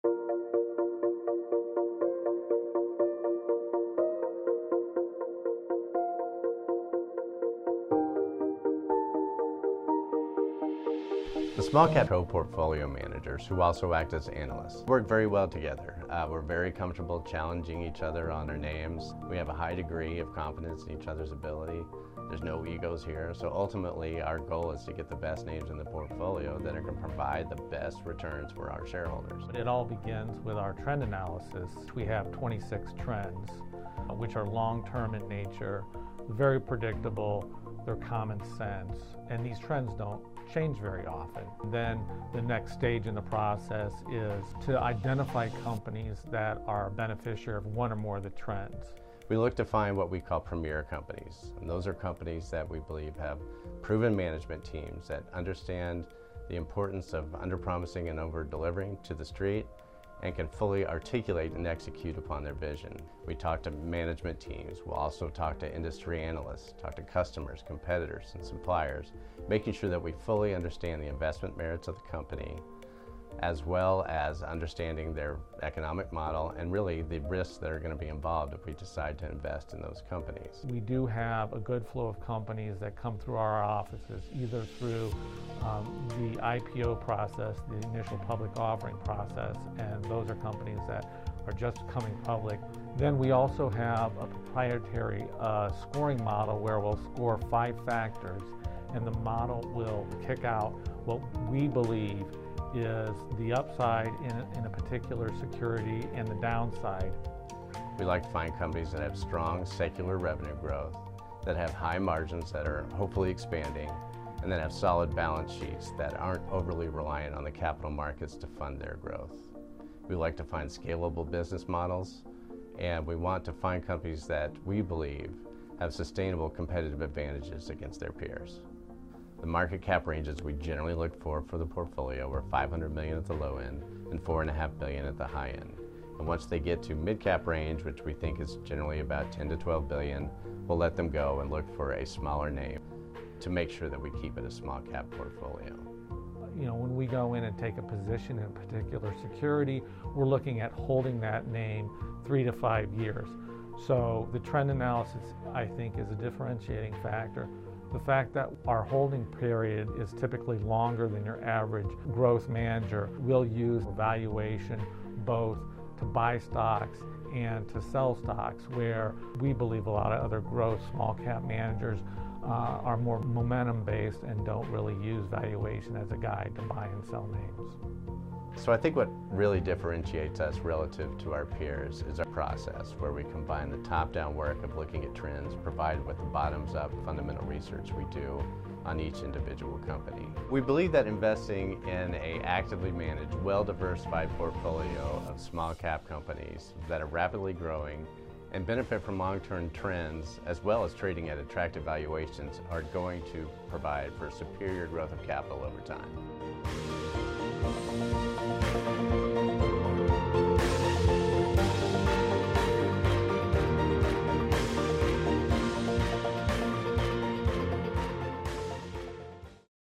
The small cap co-portfolio managers, who also act as analysts, work very well together. We're very comfortable challenging each other on our names. We have a high degree of confidence in each other's ability. There's no egos here, so ultimately our goal is to get the best names in the portfolio that are going to provide the best returns for our shareholders. It all begins with our trend analysis. We have 26 trends, which are long-term in nature, very predictable, they're common sense, and these trends don't change very often. Then the next stage in the process is to identify companies that are a beneficiary of one or more of the trends. We look to find what we call premier companies, and those are companies that we believe have proven management teams that understand the importance of under-promising and over-delivering to the street and can fully articulate and execute upon their vision. We talk to management teams. We'll also talk to industry analysts, talk to customers, competitors, and suppliers, making sure that we fully understand the investment merits of the company, as well as understanding their economic model and really the risks that are going to be involved if we decide to invest in those companies. We do have a good flow of companies that come through our offices, either through the IPO process, the initial public offering process, and those are companies that are just coming public. Then we also have a proprietary scoring model where we'll score 5 factors, and the model will kick out what we believe is the upside in a particular security and the downside. We like to find companies that have strong secular revenue growth, that have high margins that are hopefully expanding, and that have solid balance sheets that aren't overly reliant on the capital markets to fund their growth. We like to find scalable business models, and we want to find companies that we believe have sustainable competitive advantages against their peers. The market cap ranges we generally look for the portfolio are $500 million at the low end and $4.5 billion at the high end. And once they get to mid-cap range, which we think is generally about 10 to 12 billion, we'll let them go and look for a smaller name to make sure that we keep it a small cap portfolio. You know, when we go in and take a position in a particular security, we're looking at holding that name 3 to 5 years. So the trend analysis, I think, is a differentiating factor. The fact that our holding period is typically longer than your average growth manager. We'll use valuation both to buy stocks and to sell stocks, where we believe a lot of other growth small cap managers are more momentum based and don't really use valuation as a guide to buy and sell names. So I think what really differentiates us relative to our peers is our process, where we combine the top-down work of looking at trends provided with the bottoms-up fundamental research we do on each individual company. We believe that investing in an actively managed, well-diversified portfolio of small-cap companies that are rapidly growing and benefit from long-term trends, as well as trading at attractive valuations, are going to provide for superior growth of capital over time.